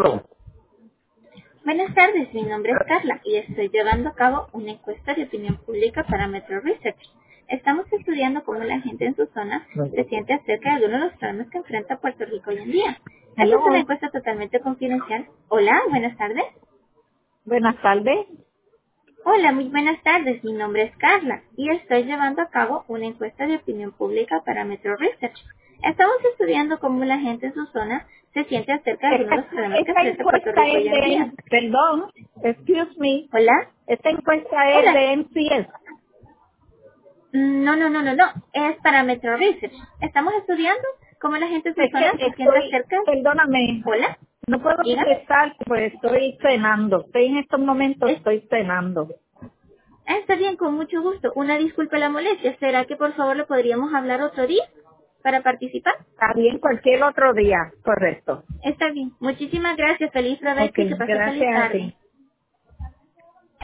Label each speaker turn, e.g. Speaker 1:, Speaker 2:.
Speaker 1: Buenas tardes, mi nombre es Carla y estoy llevando a cabo una encuesta de opinión pública para Metro Research. Estamos estudiando cómo la gente en su zona se siente acerca de algunos de los problemas que enfrenta Puerto Rico hoy en día. Esta es una
Speaker 2: Hello.
Speaker 1: encuesta totalmente confidencial. Hola, buenas tardes.
Speaker 2: Buenas tardes.
Speaker 1: Hola, muy buenas tardes. Mi nombre es Carla y estoy llevando a cabo una encuesta de opinión pública para Metro Research. Estamos estudiando cómo la gente en su zona se siente acerca de algunos de los problemas que
Speaker 2: Esta
Speaker 1: enfrenta Puerto
Speaker 2: encuesta
Speaker 1: Rico
Speaker 2: es
Speaker 1: hoy en día.
Speaker 2: perdón, excuse me.
Speaker 1: Hola.
Speaker 2: Esta encuesta es
Speaker 1: Hola.
Speaker 2: de MCS.
Speaker 1: No. Es para Metro Research. Estamos estudiando cómo la gente en su
Speaker 2: Es que
Speaker 1: zona se siente acerca.
Speaker 2: perdóname,
Speaker 1: Hola.
Speaker 2: no puedo
Speaker 1: Dígame.
Speaker 2: contestar pues estoy cenando. En estos momentos
Speaker 1: Es-
Speaker 2: estoy cenando.
Speaker 1: Está bien, con mucho gusto. Una disculpa la molestia. ¿Será que por favor lo podríamos hablar otro día para participar?
Speaker 2: Está bien cualquier otro día, correcto.
Speaker 1: Está bien. Muchísimas gracias. Feliz
Speaker 2: Ok,
Speaker 1: provecho y que pase feliz
Speaker 2: gracias a
Speaker 1: tarde.
Speaker 2: ti.